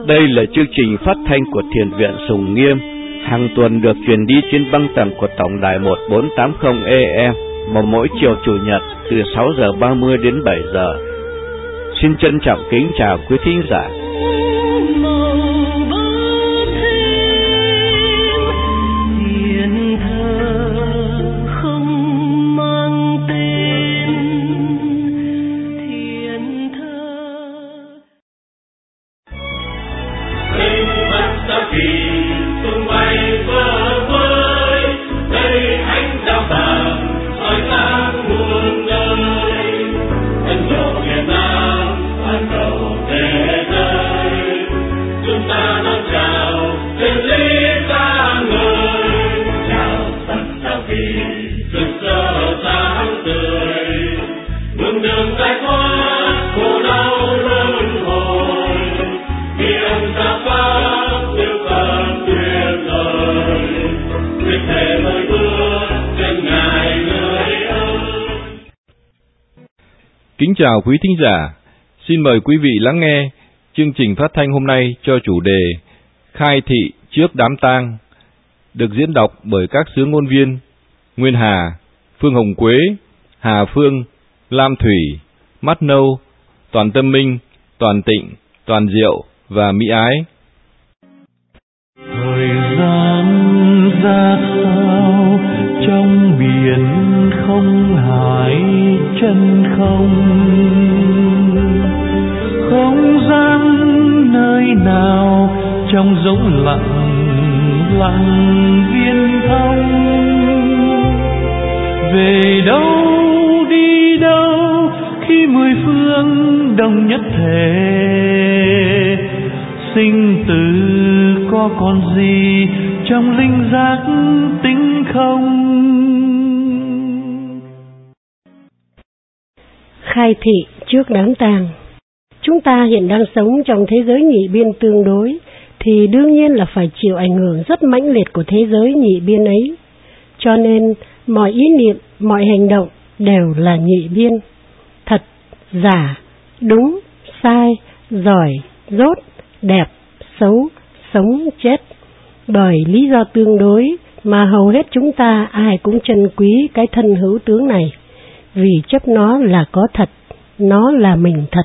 Đây là chương trình phát thanh của Thiền viện Sùng Nghiêm, hàng tuần được truyền đi trên băng tần của tổng đài 1480 AM vào mỗi chiều Chủ nhật từ 6 giờ 30 đến 7 giờ. Xin trân trọng kính chào quý thính giả. Kính chào quý thính giả, xin mời quý vị lắng nghe chương trình phát thanh hôm nay cho chủ đề Khai thị trước đám tang, được diễn đọc bởi các sướng ngôn viên Nguyên Hà, Phương Hồng Quế, Hà Phương, Lam Thủy, Mắt Nâu, Toàn Tâm Minh, Toàn Tịnh, Toàn Diệu và Mỹ Ái. Thời gian ra sao trong biển không hải chân không, không gian nơi nào trong rỗng lặng lặng viên thông, về đâu đi đâu khi mười phương đồng nhất thể, sinh tử có còn gì trong linh giác tinh không. Khai thị trước đám tang. Chúng ta hiện đang sống trong thế giới nhị biên tương đối, thì đương nhiên là phải chịu ảnh hưởng rất mãnh liệt của thế giới nhị biên ấy. Cho nên, mọi ý niệm, mọi hành động đều là nhị biên. Thật, giả, đúng, sai, giỏi, dốt, đẹp, xấu, sống, chết. Bởi lý do tương đối mà hầu hết chúng ta ai cũng trân quý cái thân hữu tướng này. Vì chấp nó là có thật, nó là mình thật,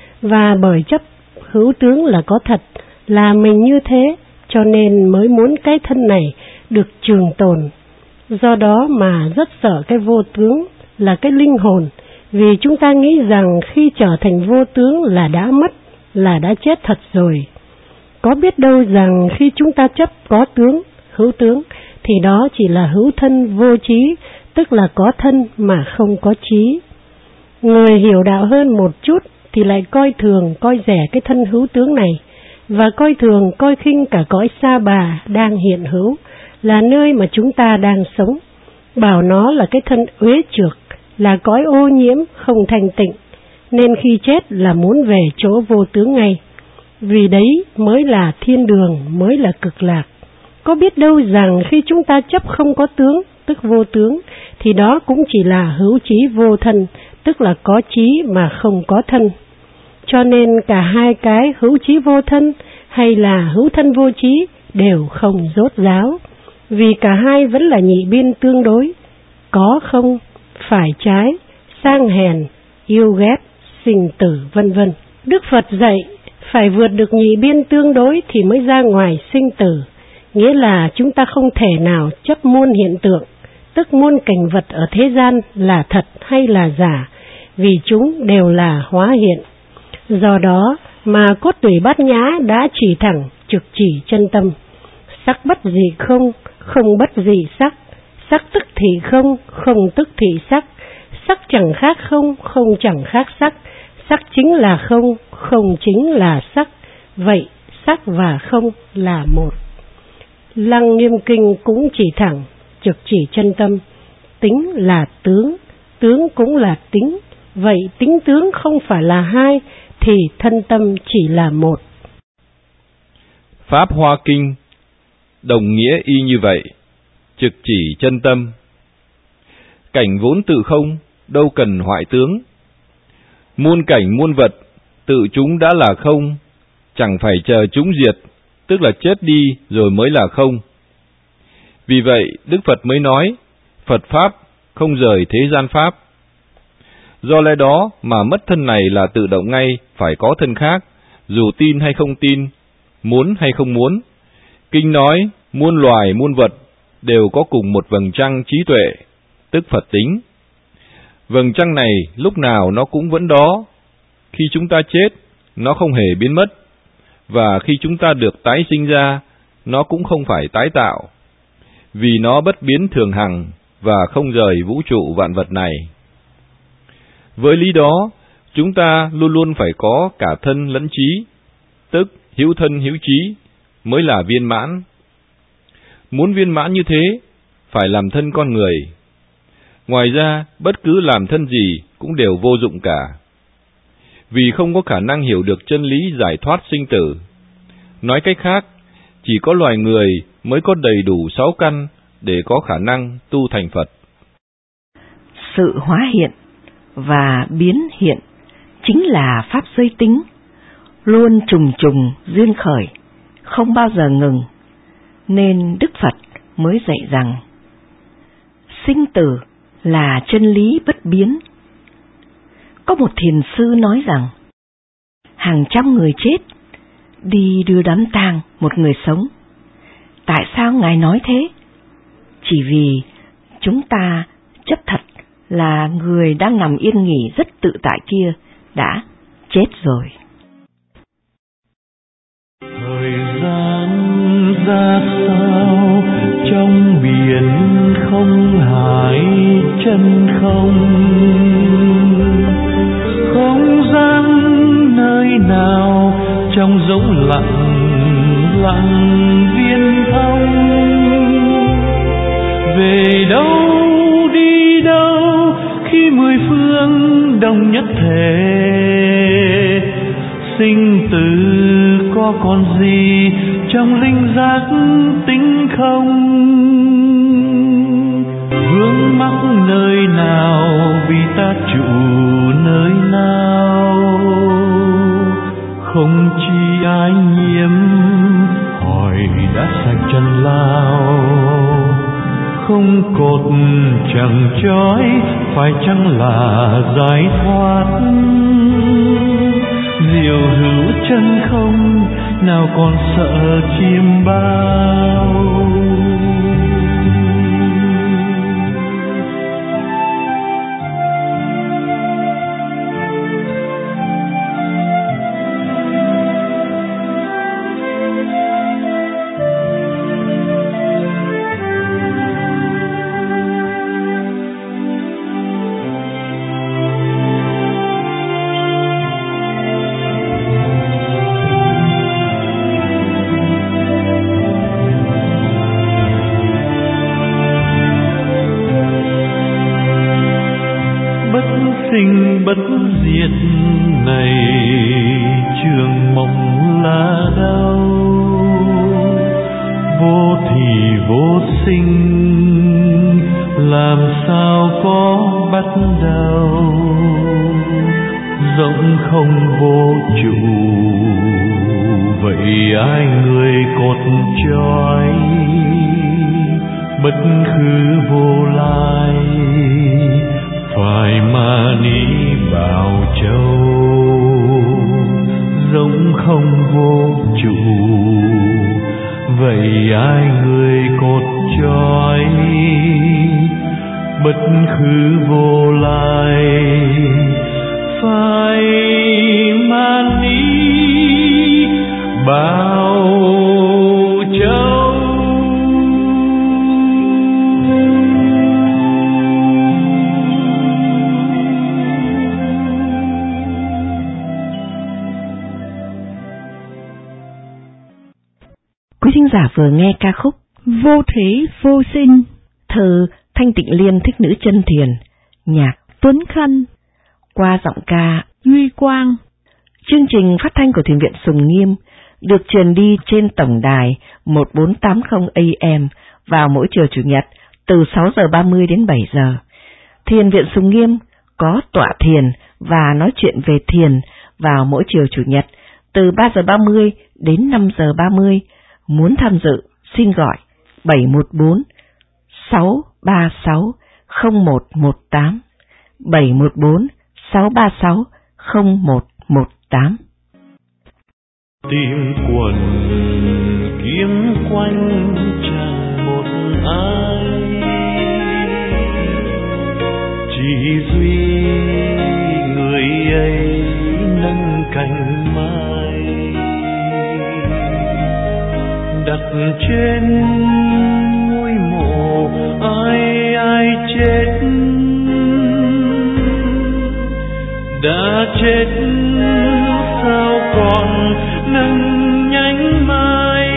và bởi chấp hữu tướng là có thật, là mình như thế, cho nên mới muốn cái thân này được trường tồn. Do đó mà rất sợ cái vô tướng là cái linh hồn, vì chúng ta nghĩ rằng khi trở thành vô tướng là đã mất, là đã chết thật rồi. Có biết đâu rằng khi chúng ta chấp có tướng, hữu tướng, thì đó chỉ là hữu thân vô trí, tức là có thân mà không có trí. Người hiểu đạo hơn một chút thì lại coi thường, coi rẻ cái thân hữu tướng này, và coi thường, coi khinh cả cõi sa bà đang hiện hữu, là nơi mà chúng ta đang sống. Bảo nó là cái thân uế trược, là cõi ô nhiễm, không thanh tịnh, nên khi chết là muốn về chỗ vô tướng ngay. Vì đấy mới là thiên đường, mới là cực lạc. Có biết đâu rằng khi chúng ta chấp không có tướng, tức vô tướng, thì đó cũng chỉ là hữu trí vô thân, tức là có trí mà không có thân. Cho nên cả hai cái hữu trí vô thân hay là hữu thân vô trí đều không rốt ráo, vì cả hai vẫn là nhị biên tương đối, có không, phải trái, sang hèn, yêu ghét, sinh tử vân vân. Đức Phật dạy phải vượt được nhị biên tương đối thì mới ra ngoài sinh tử, nghĩa là chúng ta không thể nào chấp muôn hiện tượng, tức muôn cảnh vật ở thế gian là thật hay là giả, vì chúng đều là hóa hiện. Do đó mà cốt tủy Bát Nhã đã chỉ thẳng trực chỉ chân tâm. Sắc bất dị không, không bất dị sắc, sắc tức thì không, không tức thì sắc, sắc chẳng khác không, không chẳng khác sắc, sắc chính là không, không chính là sắc, vậy sắc và không là một. Lăng Nghiêm Kinh cũng chỉ thẳng trực chỉ chân tâm, tính là tướng, tướng cũng là tính, vậy tính tướng không phải là hai, thì thân tâm chỉ là một. Pháp Hoa Kinh đồng nghĩa y như vậy, trực chỉ chân tâm. Cảnh vốn tự không, đâu cần hoại tướng. Muôn cảnh muôn vật, tự chúng đã là không, chẳng phải chờ chúng diệt, tức là chết đi rồi mới là không. Vì vậy, Đức Phật mới nói, Phật Pháp không rời thế gian Pháp. Do lẽ đó mà mất thân này là tự động ngay phải có thân khác, dù tin hay không tin, muốn hay không muốn. Kinh nói, muôn loài muôn vật đều có cùng một vầng trăng trí tuệ, tức Phật tính. Vầng trăng này lúc nào nó cũng vẫn đó. Khi chúng ta chết, nó không hề biến mất. Và khi chúng ta được tái sinh ra, nó cũng không phải tái tạo. Vì nó bất biến thường hằng và không rời vũ trụ vạn vật này. Với lý đó, chúng ta luôn luôn phải có cả thân lẫn trí, tức hữu thân hữu trí, mới là viên mãn. Muốn viên mãn như thế, phải làm thân con người. Ngoài ra, bất cứ làm thân gì cũng đều vô dụng cả. Vì không có khả năng hiểu được chân lý giải thoát sinh tử. Nói cách khác, chỉ có loài người mới có đầy đủ 6 căn để có khả năng tu thành Phật. Sự hóa hiện và biến hiện chính là pháp giới tính, luôn trùng trùng duyên khởi, không bao giờ ngừng, nên Đức Phật mới dạy rằng sinh tử là chân lý bất biến. Có một thiền sư nói rằng hàng trăm người chết đi đưa đám tang một người sống. Tại sao Ngài nói thế? Chỉ vì chúng ta chấp thật là người đang nằm yên nghỉ rất tự tại kia đã chết rồi. Thời gian ra sao trong biển không hải chân không, không gian nơi nào trong dấu lặng lặng viên thông. Về đâu đi đâu khi mười phương đồng nhất thể, sinh tử có còn gì trong linh giác tính không. Vướng mắc nơi nào vì ta trụ nơi nào, không chi ai nhiễm hỏi đã sạch chân lao. Không cột chẳng trói phải chăng là giải thoát. Diệu hữu chân không nào còn sợ chim bao. Bất diệt này trường mộng là đâu, vô thì vô sinh làm sao có bắt đầu. Rộng không vô trụ vậy ai người cột trói. Bất khứ vô lai phải mà ni bảo châu. Rỗng không vô trụ vậy ai người cột trói. Bất khứ vô lai phải mà ni bảo châu. Quý thính giả vừa nghe ca khúc Vô Thế Vô Sinh, thơ Thanh Tịnh Liên Thích Nữ Chân Thiền, nhạc Tuấn Khanh, qua giọng ca Duy Quang. Chương trình phát thanh của Thiền viện Sùng Nghiêm được truyền đi trên tổng đài 1480 AM vào mỗi chiều Chủ nhật từ 6 giờ 30 đến 7 giờ. Thiền viện Sùng Nghiêm có tọa thiền và nói chuyện về thiền vào mỗi chiều Chủ nhật từ 3 giờ 30 đến 5 giờ 30. Muốn tham dự, xin gọi 714 636 0118, 714 636 0118. Tìm quần kiếm quanh chẳng một ai, chỉ duy người ấy nâng cành mai đặt trên ngôi mộ ai ai chết, đã chết sao còn nâng nhánh mai.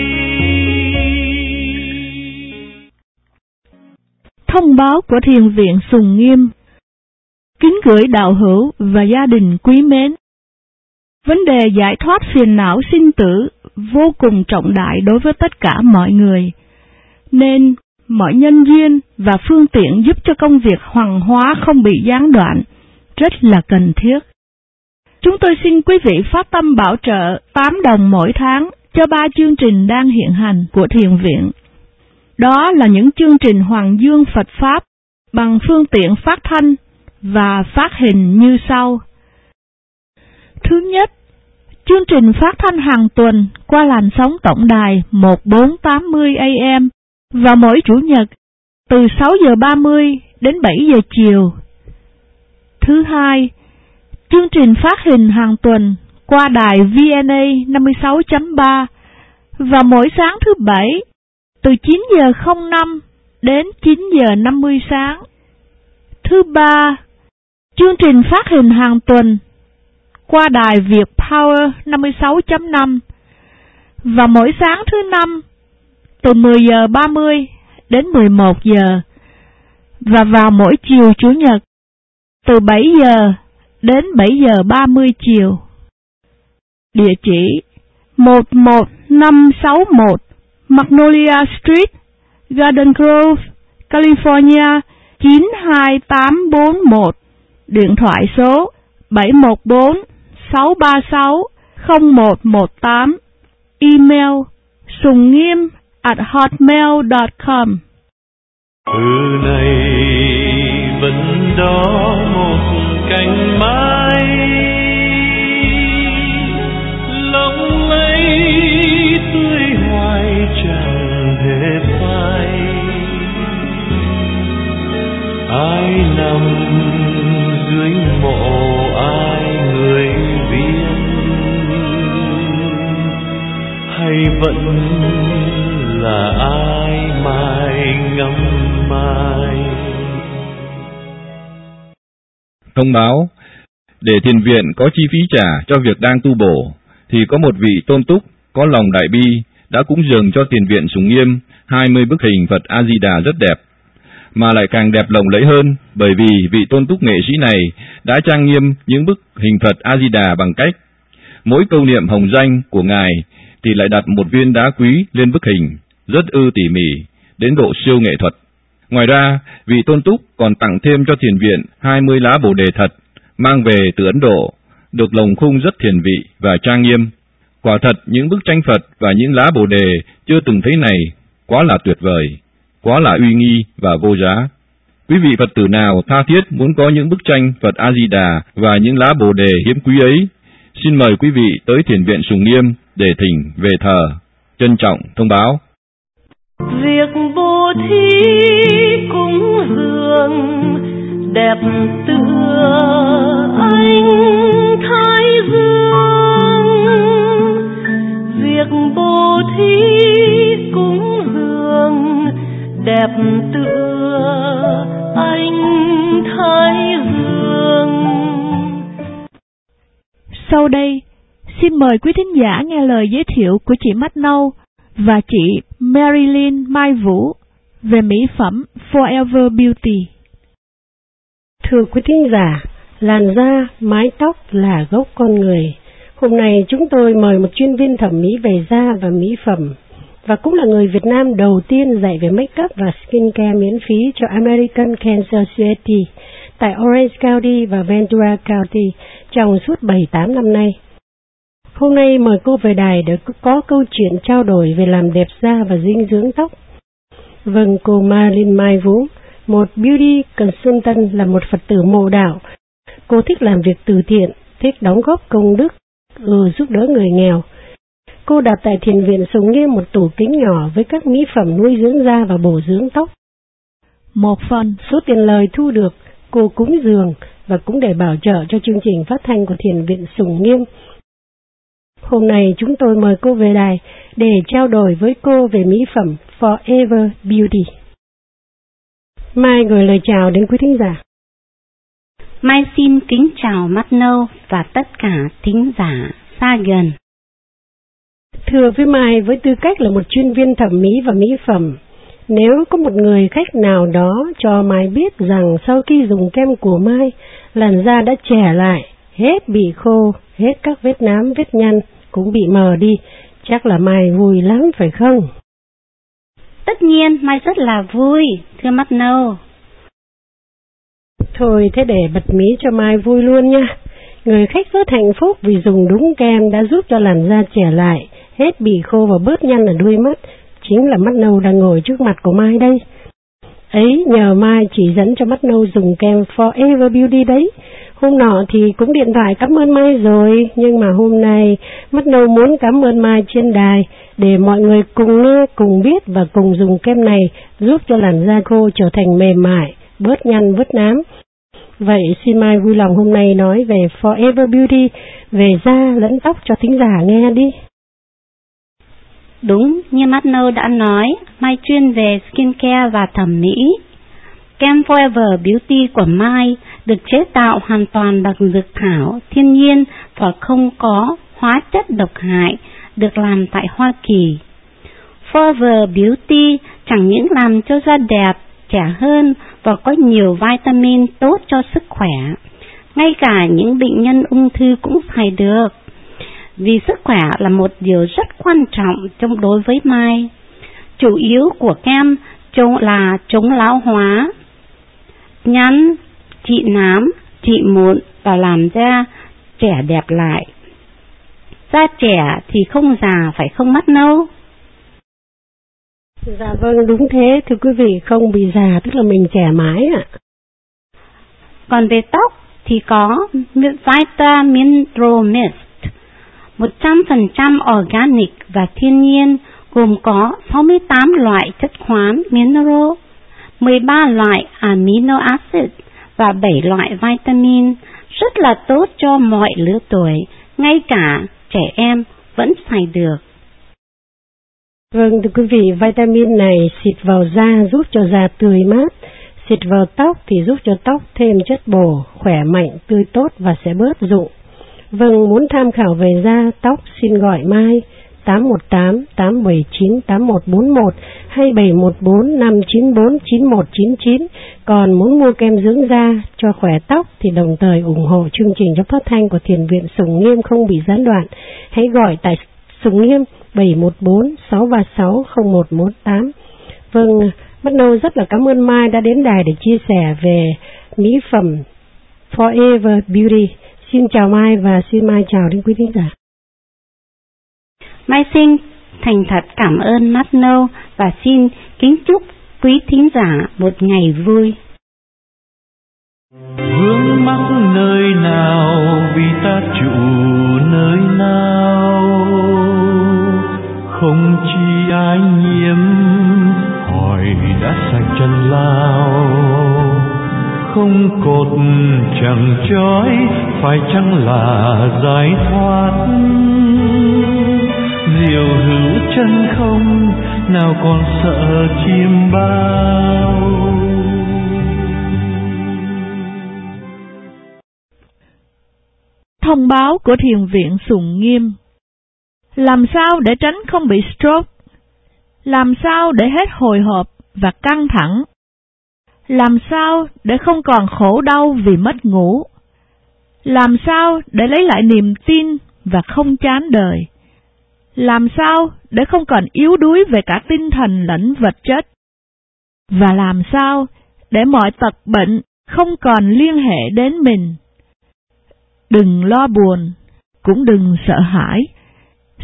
Thông báo của Thiền viện Sùng Nghiêm. Kính gửi đạo hữu và gia đình quý mến. Vấn đề giải thoát phiền não sinh tử vô cùng trọng đại đối với tất cả mọi người, nên mọi nhân duyên và phương tiện giúp cho công việc hoàng hóa không bị gián đoạn rất là cần thiết. Chúng tôi xin quý vị phát tâm bảo trợ 8 đồng mỗi tháng cho 3 chương trình đang hiện hành của Thiền viện. Đó là những chương trình Hoàng Dương Phật Pháp bằng phương tiện phát thanh và phát hình như sau. Thứ nhất, chương trình phát thanh hàng tuần qua làn sóng tổng đài 1480 AM vào mỗi Chủ nhật từ 6 giờ 30 đến 7 giờ chiều. Thứ hai, chương trình phát hình hàng tuần qua đài VNA 56.3 vào mỗi sáng thứ Bảy từ 9 giờ 05 đến 9 giờ 50 sáng. Thứ ba, chương trình phát hình hàng tuần qua đài Việt Power 56.5 vào mỗi sáng thứ Năm từ 10 giờ 30 đến 11 giờ và vào mỗi chiều Chủ nhật từ 7 giờ đến 7 giờ 30 chiều. Địa chỉ 11561 Magnolia Street, Garden Grove, California 92841. Điện thoại số 714 636 0118. Email sungniem@hotmail.com. Từ này vẫn đó một cành mai lộng lẫy tươi hoài chẳng hề phai, ai nằm dưới mộ ai người viết, hay vẫn là ai mai ngắm mai. Thông báo, để thiền viện có chi phí trả cho việc đang tu bổ, thì có một vị tôn túc có lòng đại bi đã cúng dường cho thiền viện Sùng Nghiêm 20 bức hình Phật A-di-đà rất đẹp, mà lại càng đẹp lộng lẫy hơn bởi vì vị tôn túc nghệ sĩ này đã trang nghiêm những bức hình Phật A-di-đà bằng cách mỗi câu niệm hồng danh của Ngài thì lại đặt một viên đá quý lên bức hình, rất tỉ mỉ, đến độ siêu nghệ thuật. Ngoài ra, vị tôn túc còn tặng thêm cho thiền viện 20 lá Bồ đề thật, mang về từ Ấn Độ, được lồng khung rất thiền vị và trang nghiêm. Quả thật, những bức tranh Phật và những lá Bồ đề chưa từng thấy này, quá là tuyệt vời, quá là uy nghi và vô giá. Quý vị Phật tử nào tha thiết muốn có những bức tranh Phật A-di-đà và những lá Bồ đề hiếm quý ấy, xin mời quý vị tới thiền viện Sùng Nghiêm để thỉnh về thờ. Trân trọng thông báo. Việc bố thí cúng dường đẹp tựa ánh thái dương, việc bố thí cúng dường đẹp tựa ánh thái dương. Sau đây, xin mời quý thính giả nghe lời giới thiệu của chị Mắt Nâu và chị Marilyn Mai Vũ về mỹ phẩm Forever Beauty. Thưa quý thính giả, làn da, mái tóc là gốc con người. Hôm nay chúng tôi mời một chuyên viên thẩm mỹ về da và mỹ phẩm, và cũng là người Việt Nam đầu tiên dạy về make up và skincare miễn phí cho American Cancer Society tại Orange County và Ventura County trong suốt 7-8 năm nay. Hôm nay mời cô về đài để có câu chuyện trao đổi về làm đẹp da và dinh dưỡng tóc. Vâng, cô Marlene Mai Vũ, một beauty consultant, là một Phật tử mộ đạo. Cô thích làm việc từ thiện, thích đóng góp công đức, giúp đỡ người nghèo. Cô đặt tại thiền viện Sùng Nghiêm một tủ kính nhỏ với các mỹ phẩm nuôi dưỡng da và bổ dưỡng tóc. Một phần số tiền lời thu được, cô cúng dường và cũng để bảo trợ cho chương trình phát thanh của thiền viện Sùng Nghiêm. Hôm nay chúng tôi mời cô về đài để trao đổi với cô về mỹ phẩm Forever Beauty. Mai gửi lời chào đến quý thính giả. Mai xin kính chào Mắt Nâu và tất cả thính giả xa gần. Thưa với Mai, với tư cách là một chuyên viên thẩm mỹ và mỹ phẩm, nếu có một người khách nào đó cho Mai biết rằng sau khi dùng kem của Mai, làn da đã trẻ lại, hết bị khô, hết các vết nám, vết nhăn cũng bị mờ đi, chắc là Mai vui lắm phải không? Tất nhiên, Mai rất là vui, thưa Mắt Nâu. Thôi, thế để bật mí cho Mai vui luôn nha. Người khách rất hạnh phúc vì dùng đúng kem đã giúp cho làn da trẻ lại, hết bị khô và bớt nhăn ở đuôi mắt. Chính là Mắt Nâu đang ngồi trước mặt của Mai đây. Ấy, nhờ Mai chỉ dẫn cho Mắt Nâu dùng kem Forever Beauty đấy. Hôm nọ thì cũng điện thoại cảm ơn Mai rồi, nhưng mà hôm nay Mắt Nâu muốn cảm ơn Mai trên đài để mọi người cùng nghe, cùng biết và cùng dùng kem này giúp cho làn da khô trở thành mềm mại, bớt nhăn vết nám. Vậy xin Mai vui lòng hôm nay nói về Forever Beauty, về da lẫn tóc cho thính giả nghe đi. Đúng như Mắt Nâu đã nói, Mai chuyên về skincare và thẩm mỹ. Kem Forever Beauty của Mai được chế tạo hoàn toàn bằng dược thảo thiên nhiên và không có hóa chất độc hại, được làm tại Hoa Kỳ. Forever Beauty chẳng những làm cho da đẹp, trẻ hơn và có nhiều vitamin tốt cho sức khỏe. Ngay cả những bệnh nhân ung thư cũng xài được. Vì sức khỏe là một điều rất quan trọng trong đối với Mai. Chủ yếu của kem là chống lão hóa, nhăn, trị nám, trị mụn và làm da trẻ đẹp lại. Da trẻ thì không già phải không Mắt Nâu? Dạ vâng, đúng thế thưa quý vị, không bị già tức là mình trẻ mãi ạ. Còn về tóc thì có Vitamin Pro Mist 100% organic và thiên nhiên, gồm có 68 loại chất khoáng mineral, 13 loại amino acid và 7 loại vitamin, rất là tốt cho mọi lứa tuổi, ngay cả trẻ em vẫn xài được. Vâng, thưa quý vị, vitamin này xịt vào da giúp cho da tươi mát, xịt vào tóc thì giúp cho tóc thêm chất bổ, khỏe mạnh, tươi tốt và sẽ bớt rụng. Vâng, muốn tham khảo về da, tóc xin gọi Mai 818-879-8141 hay 714-594-9199. Còn muốn mua kem dưỡng da cho khỏe tóc thì đồng thời ủng hộ chương trình cho phát thanh của Thiền viện Sùng Nghiêm không bị gián đoạn. Hãy gọi tại Sùng Nghiêm 714-636-0118. Vâng, Mắt Nâu rất là cảm ơn Mai đã đến đài để chia sẻ về mỹ phẩm Forever Beauty. Xin chào Mai và xin Mai chào đến quý thính giả. Mai xin thành thật cảm ơn Mắt Nâu và xin kính chúc quý thính giả một ngày vui. Vướng mắc nơi nào vì ta trụ nơi nào, không chi ai nhiễm hỏi đã sạch chân lao, không cột chẳng trói phải chăng là giải thoát, diều hữu chân không nào còn sợ chim bao. Thông báo của Thiền viện Sùng Nghiêm. Làm sao để tránh không bị stroke? Làm sao để hết hồi hộp và căng thẳng? Làm sao để không còn khổ đau vì mất ngủ? Làm sao để lấy lại niềm tin và không chán đời? Làm sao để không còn yếu đuối về cả tinh thần lẫn vật chất? Và làm sao để mọi tật bệnh không còn liên hệ đến mình? Đừng lo buồn, cũng đừng sợ hãi,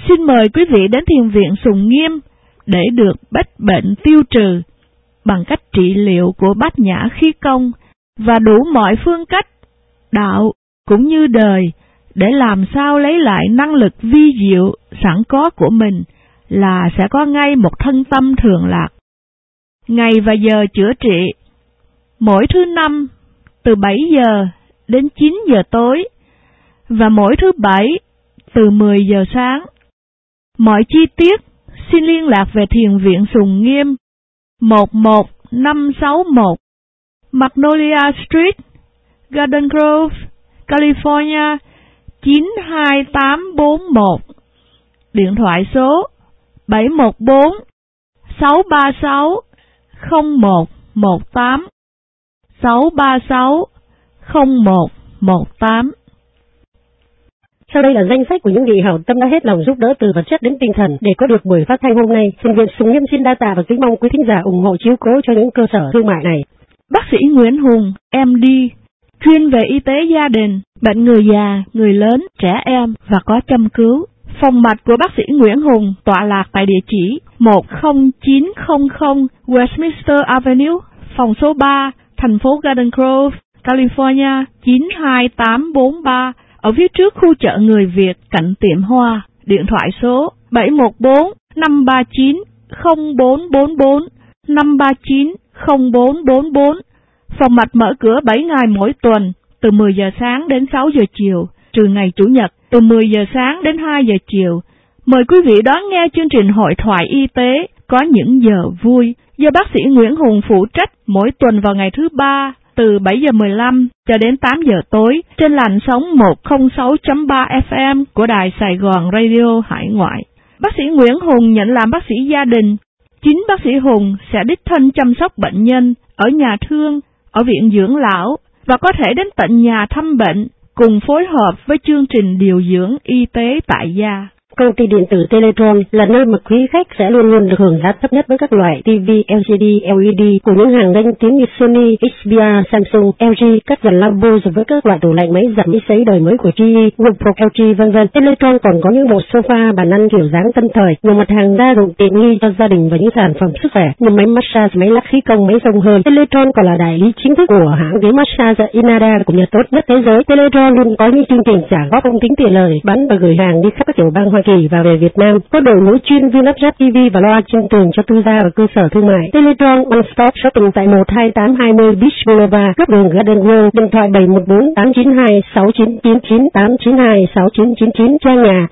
Xin mời quý vị đến thiền viện Sùng Nghiêm để được bách bệnh tiêu trừ bằng cách trị liệu của Bát Nhã Khí Công và đủ mọi phương cách, đạo cũng như đời để làm sao lấy lại năng lực vi diệu sẵn có của mình là sẽ có ngay một thân tâm thường lạc. Ngày và giờ chữa trị: mỗi thứ Năm từ 7 giờ đến 9 giờ tối và mỗi thứ Bảy từ 10 giờ sáng. Mọi chi tiết xin liên lạc về thiền viện Sùng Nghiêm 11561 Magnolia Street, Garden Grove, California 92841. Điện thoại số 714 636 0118 636 0118. Sau đây là danh sách của những vị hảo tâm đã hết lòng giúp đỡ từ vật chất đến tinh thần để có được buổi phát thanh hôm nay. Thiền viện Sùng Nghiêm xin đa tạ và kính mong quý thính giả ủng hộ chiếu cố cho những cơ sở thương mại này. Bác sĩ Nguyễn Hùng, MD, chuyên về y tế gia đình, bệnh người già, người lớn, trẻ em và có châm cứu. Phòng mạch của bác sĩ Nguyễn Hùng tọa lạc tại địa chỉ 10900 Westminster Avenue, phòng số 3, thành phố Garden Grove, California 92843, ở phía trước khu chợ người Việt cạnh tiệm hoa. Điện thoại số 714 539 0444 539 0444. Phòng mạch mở cửa 7 ngày mỗi tuần, từ 10 giờ sáng đến 6 giờ chiều, trừ ngày Chủ nhật, từ 10 giờ sáng đến 2 giờ chiều. Mời quý vị đón nghe chương trình hội thoại y tế có những giờ vui do bác sĩ Nguyễn Hùng phụ trách mỗi tuần vào ngày thứ Ba từ 7 giờ 15 cho đến 8 giờ tối trên làn sóng 106.3 FM của Đài Sài Gòn Radio Hải Ngoại. Bác sĩ Nguyễn Hùng nhận làm bác sĩ gia đình. Chính bác sĩ Hùng sẽ đích thân chăm sóc bệnh nhân ở nhà thương, ở viện dưỡng lão và có thể đến tận nhà thăm bệnh cùng phối hợp với chương trình điều dưỡng y tế tại gia. Công ty điện tử Teletron là nơi mà quý khách sẽ luôn luôn được hưởng giá thấp nhất với các loại TV, LCD, LED của những hàng danh tiếng như Sony, HDR, Samsung, LG, các dàn lambo rồi với các loại tủ lạnh máy giặt máy sấy đời mới của GE, GoPro, LG vân vân. Teletron còn có những bộ sofa, bàn ăn kiểu dáng tân thời, nhiều mặt hàng đa dụng tiện nghi cho gia đình và những sản phẩm sức khỏe như máy massage, máy lắc khí công, máy xông hơi. Teletron còn là đại lý chính thức của hãng ghế massage Inada của Nhật tốt nhất thế giới. Teletron luôn có những chương trình trả góp không tính tiền lời, bán và gửi hàng đi khắp các tiểu bang Hoa Kỳ và về Việt Nam. Có đội ngũ chuyên viên lắp ráp TV và loa trên tường cho tư gia và cơ sở thương mại. Teletron One Stop Shopping tại 12820 Beach Boulevard, góc đường Garden Grove. Điện thoại 714 892 6999 892 6999. Trang nhà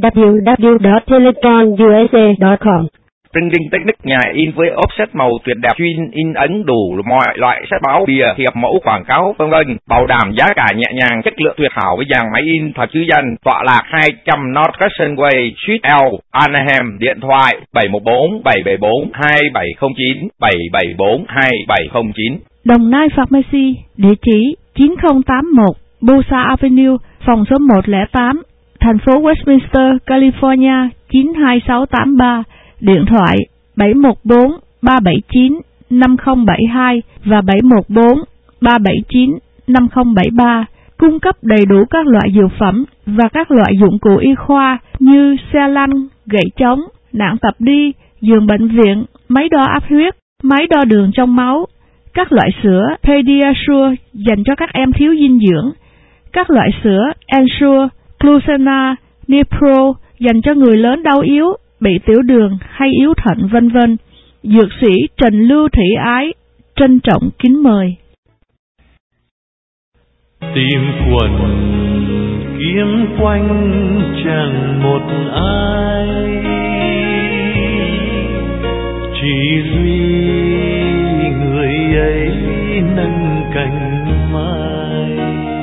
www.teletronusa.com. Printing Technique, nhà in với offset màu tuyệt đẹp, chuyên in ấn đủ mọi loại sách báo, bìa, thiệp mẫu, quảng cáo, vân vân. Bảo đảm giá cả nhẹ nhàng, chất lượng tuyệt hảo với dàn máy in thật chứ danh. Tọa lạc 200 North Crescent Way, Suite L, Anaheim. Điện thoại 714 774 2709 774 2709. Đồng Nai Pharmacy, địa chỉ 9081 Bosa Avenue, phòng số 108, thành phố Westminster, California 92683. Điện thoại 714 379 5072 và 714 379 5073. Cung cấp đầy đủ các loại dược phẩm và các loại dụng cụ y khoa như xe lăn, gậy chống, nạng tập đi, giường bệnh viện, máy đo áp huyết, máy đo đường trong máu, các loại sữa Pediasure dành cho các em thiếu dinh dưỡng, các loại sữa Ensure, Glucena, Nipro dành cho người lớn đau yếu, bị tiểu đường hay yếu thận vân vân. Dược sĩ Trần Lưu Thị Ái trân trọng kính mời. Tìm quần kiếm quanh chẳng một ai, chỉ duy người ấy nâng cành mai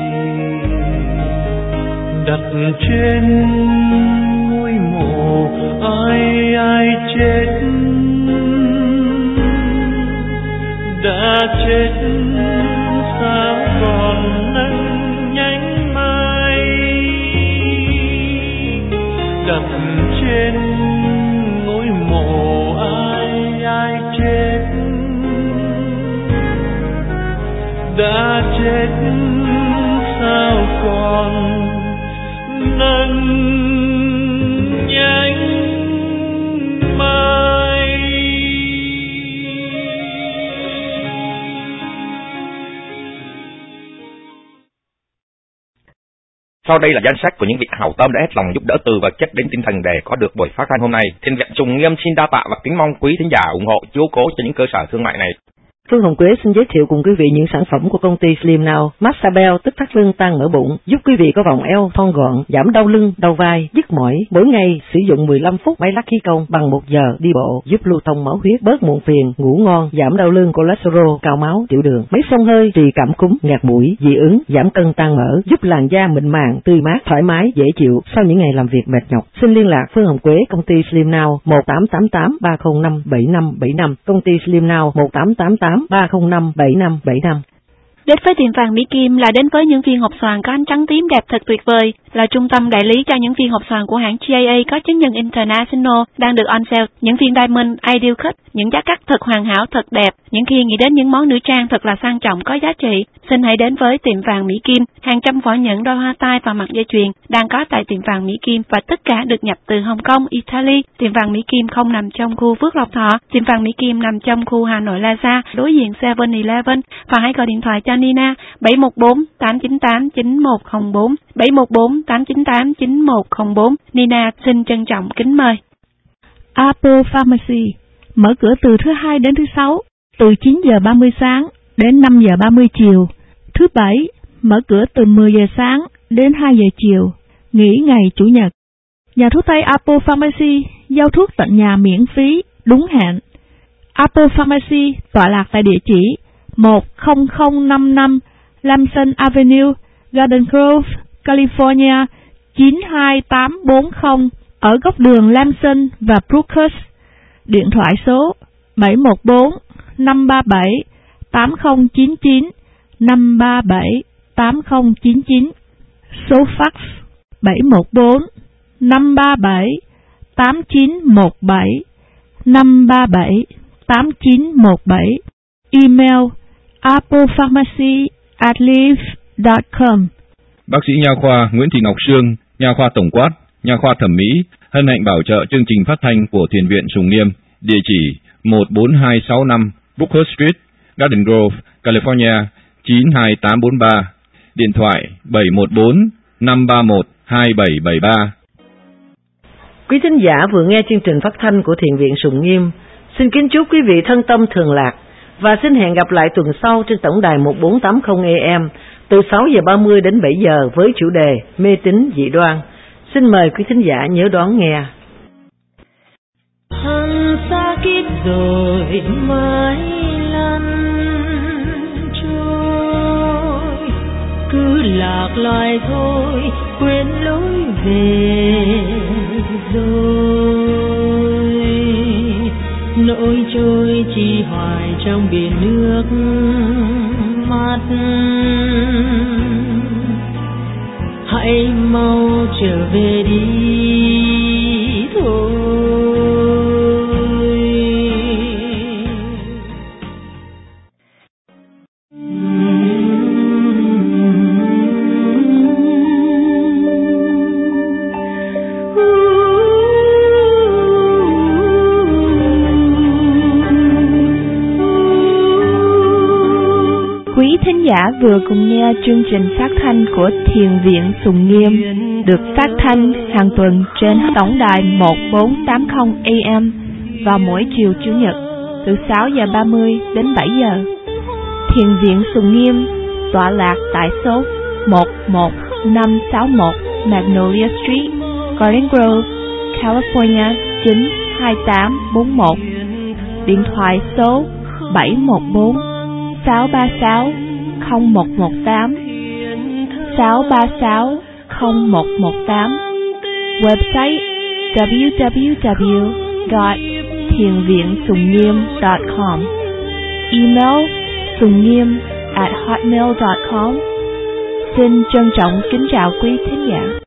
đặt trên ngôi mộ ai ai chết đã chết sao còn nâng nhánh mai đặt trên ngôi mộ ai ai chết đã chết sao còn nâng nhánh Sau đây là danh sách của những vị hảo tâm đã hết lòng giúp đỡ từ vật chất đến tinh thần để có được buổi phát thanh hôm nay. Thiền viện Sùng Nghiêm xin đa tạ và kính mong quý thính giả ủng hộ chiếu cố cho những cơ sở thương mại này. Phương Hồng Quế xin giới thiệu cùng quý vị những sản phẩm của công ty Slim Now. Massage Bell tức thắt lưng tan mỡ bụng, giúp quý vị có vòng eo thon gọn, giảm đau lưng, đau vai, nhức mỏi. Mỗi ngày sử dụng 15 phút máy lắc khí công bằng 1 giờ đi bộ, giúp lưu thông máu huyết, bớt muộn phiền, ngủ ngon, giảm đau lưng, cholesterol, cao máu, tiểu đường. Máy xông hơi trị cảm cúm, nghẹt mũi, dị ứng, giảm cân tan mỡ, giúp làn da mịn màng, tươi mát, thoải mái, dễ chịu sau những ngày làm việc mệt nhọc. Xin liên lạc Phương Hồng Quế, công ty Slim Now 1888 305 7575, công ty Slim Now 1888 305 7575. Đến với tiệm vàng Mỹ Kim là đến với những viên hộp xoàn có ánh trắng tím đẹp thật tuyệt vời, là trung tâm đại lý cho những viên hộp xoàn của hãng GIA có chứng nhận International đang được on sale. Những viên Diamond Ideal Cut, những giá cắt thật hoàn hảo, thật đẹp. Những khi nghĩ đến những món nữ trang thật là sang trọng có giá trị, xin hãy đến với tiệm vàng Mỹ Kim. Hàng trăm vỏ nhẫn, đôi hoa tai và mặt dây chuyền đang có tại tiệm vàng Mỹ Kim và tất cả được nhập từ Hồng Kông, Italy. Tiệm vàng Mỹ Kim không nằm trong khu Phước Lộc Thọ, tiệm vàng Mỹ Kim nằm trong khu Hà Nội Plaza, đối diện 7-Eleven. Và hãy gọi điện thoại cho Nina 714 898 9104 714 898 9104. Nina xin trân trọng kính mời. Apple Pharmacy mở cửa từ thứ Hai đến thứ Sáu, từ 9 giờ 30 sáng đến 5 giờ 30 chiều. Thứ Bảy mở cửa từ 10 giờ sáng đến 2 giờ chiều, nghỉ ngày Chủ nhật. Nhà thuốc Tây Apple Pharmacy giao thuốc tận nhà miễn phí, đúng hẹn. Apple Pharmacy tọa lạc tại địa chỉ 10055 Lamson Avenue, Garden Grove, California 92840 ở góc đường Lamson và Brookhurst. Điện thoại số 714 537 8099 537 8099. Số fax 714 537 8917 537 8917. Email applepharmacy@live.com. Bác sĩ nha khoa Nguyễn Thị Ngọc Sương, nha khoa tổng quát, nha khoa thẩm mỹ, hân hạnh bảo trợ chương trình phát thanh của Thiền viện Sùng Nghiêm. Địa chỉ 14265 Brookhurst Street, Garden Grove, California 92843. Điện thoại 714 531 2773. Quý thính giả vừa nghe chương trình phát thanh của Thiền viện Sùng Nghiêm. Xin kính chúc quý vị thân tâm thường lạc và xin hẹn gặp lại tuần sau trên tổng đài 1480 AM từ 6 giờ 30 đến 7 giờ với chủ đề mê tín dị đoan. Xin mời quý thính giả nhớ đón nghe. Hằng xa kiếp rồi mãi lăn trôi, cứ lạc loài thôi quên lối về rồi, nỗi trôi chỉ hoài trong biển nước mắt. Hãy mau trở về đi thôi. Quý thính giả vừa cùng nghe chương trình phát thanh của Thiền viện Sùng Nghiêm được phát thanh hàng tuần trên tổng đài 1480 AM vào mỗi chiều Chủ nhật từ 6 giờ 30 đến 7 giờ. Thiền viện Sùng Nghiêm tọa lạc tại số 11561 Magnolia Street, Garden Grove, California 92841. Điện thoại số 714 636 0118 636 0118. Website www.thienviensungngiem.com. Email sungniem@hotmail.com. Xin trân trọng kính chào quý thính giả.